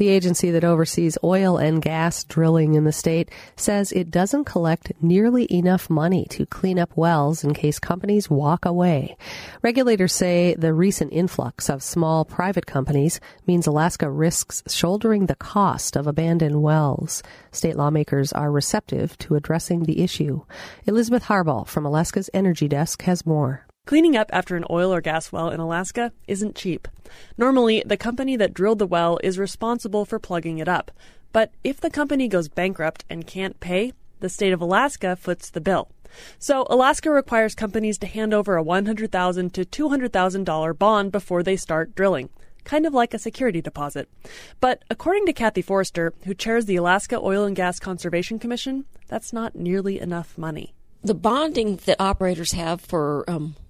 The agency that oversees oil and gas drilling in the state says it doesn't collect nearly enough money to clean up wells in case companies walk away. Regulators say the recent influx of small private companies means Alaska risks shouldering the cost of abandoned wells. State lawmakers are receptive to addressing the issue. Elizabeth Harbaugh from Alaska's Energy Desk has more. Cleaning up after an oil or gas well in Alaska isn't cheap. Normally, the company that drilled the well is responsible for plugging it up. But if the company goes bankrupt and can't pay, the state of Alaska foots the bill. So Alaska requires companies to hand over a $100,000 to $200,000 bond before they start drilling, kind of like a security deposit. But according to Kathy Forrester, who chairs the Alaska Oil and Gas Conservation Commission, that's not nearly enough money. The bonding that operators have for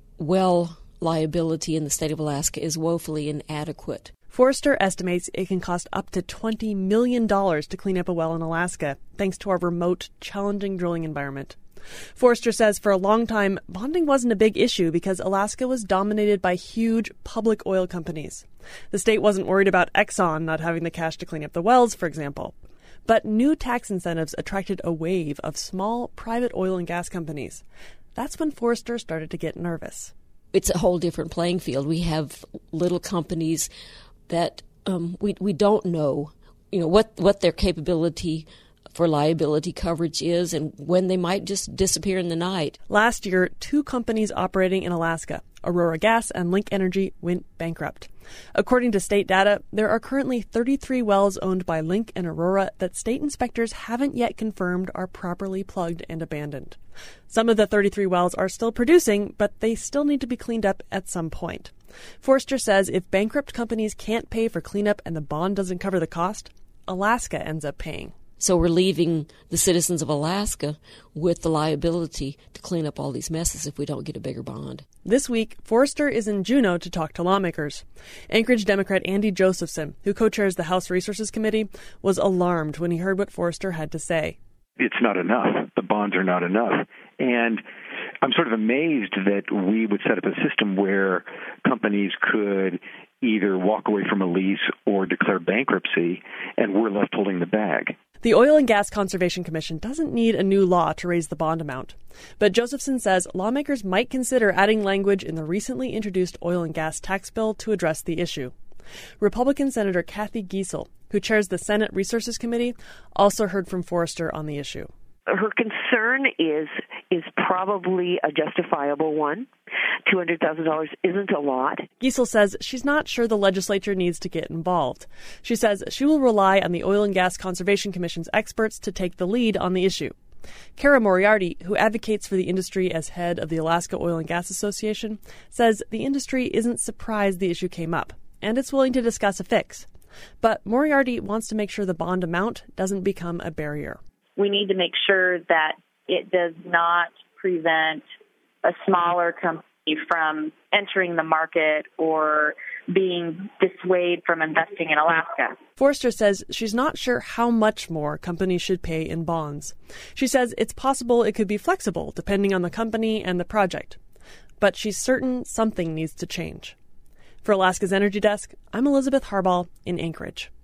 well liability in the state of Alaska is woefully inadequate. Forrester estimates it can cost up to $20 million to clean up a well in Alaska, thanks to our remote, challenging drilling environment. Forrester says for a long time, bonding wasn't a big issue because Alaska was dominated by huge public oil companies. The state wasn't worried about Exxon not having the cash to clean up the wells, for example. But new tax incentives attracted a wave of small private oil and gas companies. That's when Forrester started to get nervous. It's a whole different playing field. We have little companies that we don't know, what their capability for liability coverage is and when they might just disappear in the night. Last year, 2 companies operating in Alaska, Aurora Gas and Link Energy, went bankrupt. According to state data, there are currently 33 wells owned by Link and Aurora that state inspectors haven't yet confirmed are properly plugged and abandoned. Some of the 33 wells are still producing, but they still need to be cleaned up at some point. Forrester says if bankrupt companies can't pay for cleanup and the bond doesn't cover the cost, Alaska ends up paying. So we're leaving the citizens of Alaska with the liability to clean up all these messes if we don't get a bigger bond. This week, Forrester is in Juneau to talk to lawmakers. Anchorage Democrat Andy Josephson, who co-chairs the House Resources Committee, was alarmed when he heard what Forrester had to say. It's not enough. The bonds are not enough. And I'm sort of amazed that we would set up a system where companies could either walk away from a lease or declare bankruptcy, and we're left holding the bag. The Oil and Gas Conservation Commission doesn't need a new law to raise the bond amount. But Josephson says lawmakers might consider adding language in the recently introduced oil and gas tax bill to address the issue. Republican Senator Kathy Giessel, who chairs the Senate Resources Committee, also heard from Forrester on the issue. Her concern is probably a justifiable one. $200,000 isn't a lot. Giessel says she's not sure the legislature needs to get involved. She says she will rely on the Oil and Gas Conservation Commission's experts to take the lead on the issue. Kara Moriarty, who advocates for the industry as head of the Alaska Oil and Gas Association, says the industry isn't surprised the issue came up, and it's willing to discuss a fix. But Moriarty wants to make sure the bond amount doesn't become a barrier. We need to make sure that it does not prevent a smaller company from entering the market or being dissuaded from investing in Alaska. Forrester says she's not sure how much more companies should pay in bonds. She says it's possible it could be flexible depending on the company and the project. But she's certain something needs to change. For Alaska's Energy Desk, I'm Elizabeth Harbaugh in Anchorage.